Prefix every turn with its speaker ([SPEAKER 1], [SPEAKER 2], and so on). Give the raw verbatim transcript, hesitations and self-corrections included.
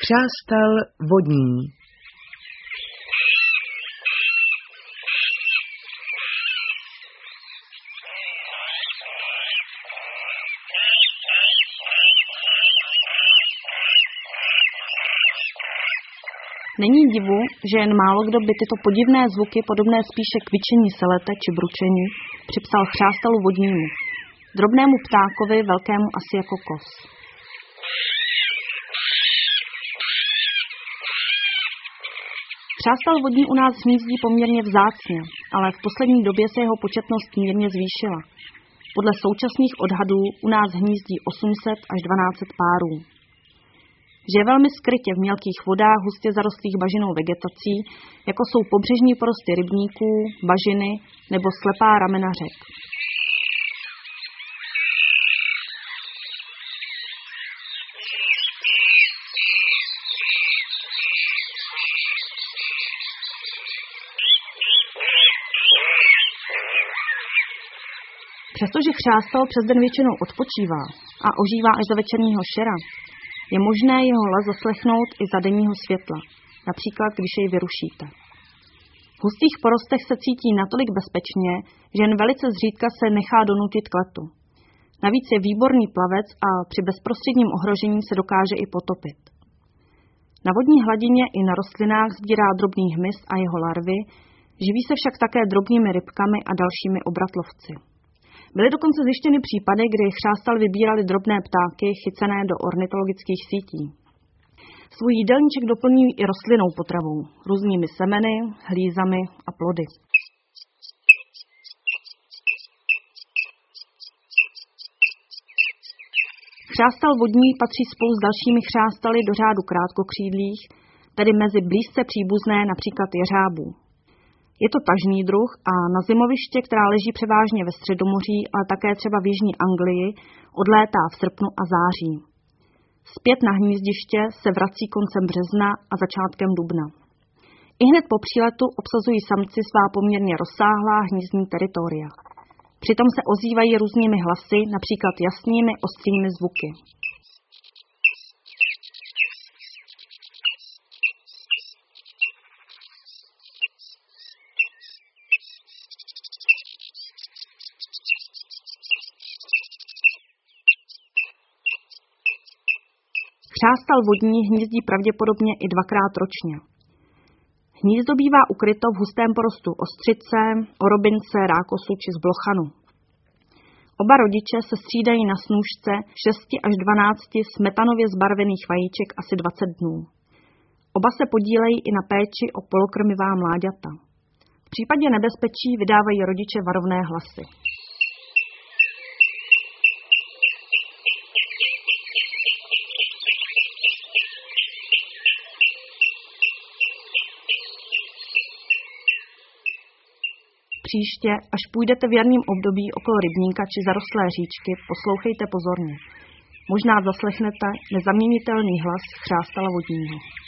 [SPEAKER 1] Chřástal vodní.
[SPEAKER 2] Není divu, že jen málo kdo by tyto podivné zvuky, podobné spíše k kvičení selete či bručení, připsal chřástalu vodnímu, drobnému ptákovi, velkému asi jako kos. Chřástal vodní u nás hnízdí poměrně vzácně, ale v poslední době se jeho početnost mírně zvýšila. Podle současných odhadů u nás hnízdí osm set až dvanáct set párů. Žije velmi skrytě v mělkých vodách hustě zarostlých bažinou vegetací, jako jsou pobřežní porosty rybníků, bažiny nebo slepá ramena řek. Přestože chřástal přes den většinou odpočívá a ožívá až do večerního šera, je možné jeho hlas zaslechnout i za denního světla, například když jej vyrušíte. V hustých porostech se cítí natolik bezpečně, že jen velice zřídka se nechá donutit k letu. Navíc je výborný plavec a při bezprostředním ohrožení se dokáže i potopit. Na vodní hladině i na rostlinách sbírá drobný hmyz a jeho larvy, živí se však také drobnými rybkami a dalšími obratlovci. Byly dokonce zjištěny případy, kdy chřástal vybírali drobné ptáky chycené do ornitologických sítí. Svůj jídelníček doplňují i rostlinnou potravou, různými semeny, hlízami a plody. Chřástal vodní patří spolu s dalšími chřástaly do řádu krátkokřídlých, tedy mezi blízce příbuzné například jeřábů. Je to tažný druh a na zimoviště, která leží převážně ve Středomoří, ale také třeba v jižní Anglii, odlétá v srpnu a září. Zpět na hnízdiště se vrací koncem března a začátkem dubna. I hned po příletu obsazují samci svá poměrně rozsáhlá hnízdní teritoria. Přitom se ozývají různými hlasy, například jasnými, ostrými zvuky. Chřástal vodní hnízdí pravděpodobně i dvakrát ročně. Hnízdo bývá ukryto v hustém porostu ostřice, orobince, rákosu či zblochanu. Oba rodiče se střídají na snůšce šesti až dvanácti smetanově zbarvených vajíček asi dvacet dnů. Oba se podílejí i na péči o polokrmivá mláďata. V případě nebezpečí vydávají rodiče varovné hlasy. Příště, až půjdete v jarním období okolo rybníka či zarostlé říčky, poslouchejte pozorně. Možná zaslechnete nezaměnitelný hlas chřástala vodního.